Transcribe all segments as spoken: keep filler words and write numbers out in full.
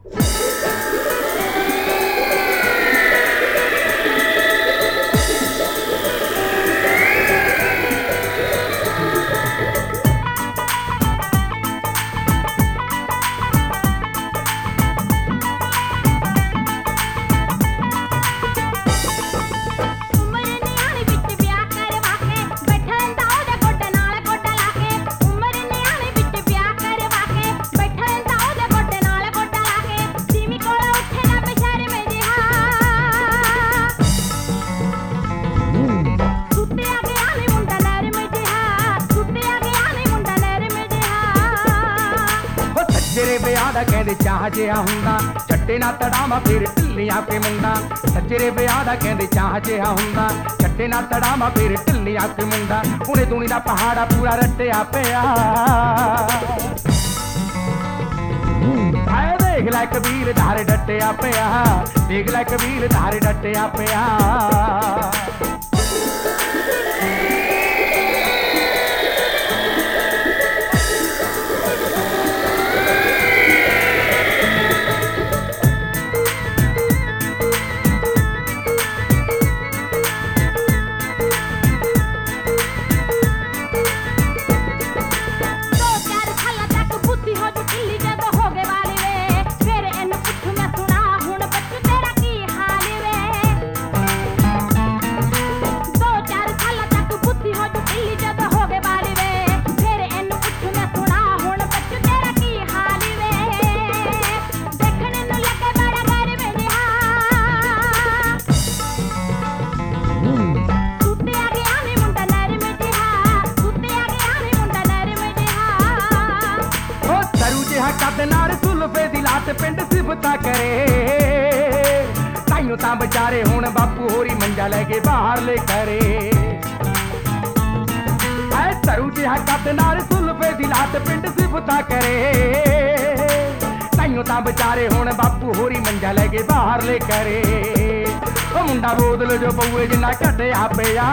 ਸੱਜਰੇ ਵਿਆਹ ਦਾ ਕਹਿੰਦੇ ਚਾਹ ਜਿਹਾ ਹੁੰਦਾ, ਛੱਟੇ ਨਾ ਤੜਾਵਾਂ ਫਿਰ ਢਿੱਲੀਆਂ ਪੇ ਮੁੰਡਾ। ਸੱਜਰੇ ਵਿਆਹ ਦਾ ਕਹਿੰਦੇ ਚਾਹ ਜਿਹਾ ਹੁੰਦਾ, ਛੱਟੇ ਨਾ ਤੜਾਵਾਂ ਫਿਰ ਢਿੱਲੀਆਂ ਪੇ ਮੁੰਡਾ। ਹੁਣੇ ਦੁਨੀ ਦਾ ਪਹਾੜਾ ਪੂਰਾ ਰੱਟਿਆ ਪਿਆ। ਹਾਏ ਦੇਖ ਲੈ ਕਬੀਰ ਧਾਰੇ ਡੱਟਿਆ ਪਿਆ, ਦੇਖ ਲੈ ਕਬੀਰ ਧਾਰੇ ਡੱਟਿਆ ਪਿਆ। ਕੱਦ ਨਾਲ ਸੁਲਫੇ ਦੀ ਲਾਟ ਪਿੰਡ ਸਿਫਤਾਂ ਕਰੇ, ਤਾਈਓ ਤਾਂ ਵਿਚਾਰੇ ਹੁਣ ਬਾਪੂ ਹੋਰੀ ਮੰਜਾ ਲੈ ਕੇ ਬਾਹਰਲੇ ਕਰੇ। ਐ ਸਰੂ ਜਿਹਾ ਕੱਦ ਨਾਲ ਸੁਲਫੇ ਦੀ ਲਾਟ ਪਿੰਡ ਸਿਫਤਾਂ ਕਰੇ, ਤਾਈਓ ਤਾਂ ਵਿਚਾਰੇ ਹੁਣ ਬਾਪੂ ਹੋਰੀ ਮੰਜਾ ਲੈ ਕੇ ਬਾਹਰਲੇ ਕਰੇ। ਉਹ ਮੁੰਡਾ ਬੋਦਲ ਜੋ ਪਊਏ ਜਿੰਨਾ ਘਟਿਆ ਪਿਆ।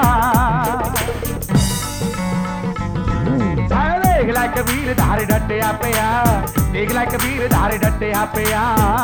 ਦੇਖ ਲੈ ਕਬੀਰ ਧਾਰੇ ਡੱਟਿਆ ਪਿਆ, ਦੇਖ ਲੈ ਕਬੀਰ ਧਾਰੇ ਡੱਟਿਆ ਪਿਆ।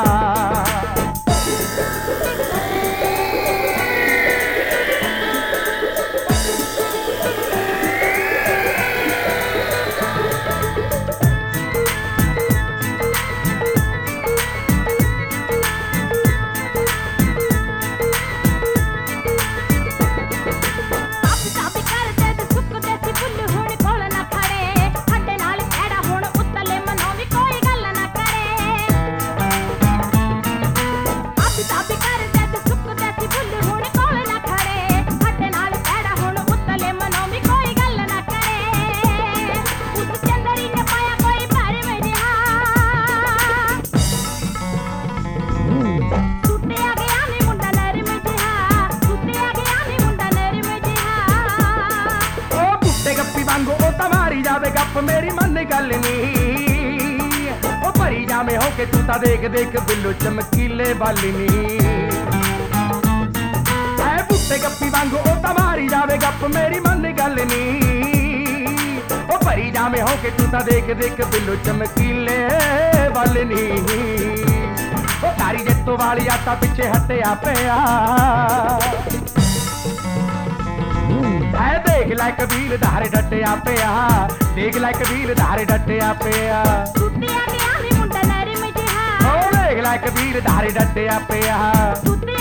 ਜਾਵੇ ਗੱਪ ਮੇਰੀ ਮਨ ਗੱਲ ਨੀ, ਉਹ ਭਰੀ ਜਾਵੇਂ ਹੋ ਕੇ ਤੂੰ ਤਾਂ ਦੇਖ ਦੇਖ ਬਿੱਲੂ ਚਮਕੀਲੇ ਬਾਲਨੀ। ਐ ਬੁੱਤੇ ਗੱਪੀ ਵਾਂਗੂ ਉਹ ਤਾਂ ਮਾਰੀ ਜਾਵੇ ਗੱਪ ਮੇਰੀ ਮਨ ਗੱਲ ਨੀ, ਉਹ ਭਰੀ ਜਾਵੇਂ ਹੋ ਕੇ ਤੂੰ ਤਾਂ ਦੇਖ ਦੇਖ ਬਿੱਲੂ ਚਮਕੀਲੇ ਬਾਲਨੀ। ਉਹ ਤਾਰੀ ਜੱਤੋ ਵਾਲੀ ਆਟਾ ਪਿੱਛੇ ਹਟਿਆ ਪਿਆ। ਐ ਦੇਖ ਲੈ ਕਬੀਰ ਧਾਰੇ ਡੱਟਿਆ ਪਿਆ, ਦੇਖ ਲੈ ਕਬੀਰ ਧਾਰੇ ਡੱਟਿਆ ਪਿਆ। ਸੁੱਤਿਆ ਗਿਆ ਨੀ ਮੁੰਡਾ ਨਰਮ ਜਿਹਾ, ਓ ਦੇਖ ਲੈ ਕਬੀਰ ਧਾਰੇ ਡੱਟਿਆ ਪਿਆ।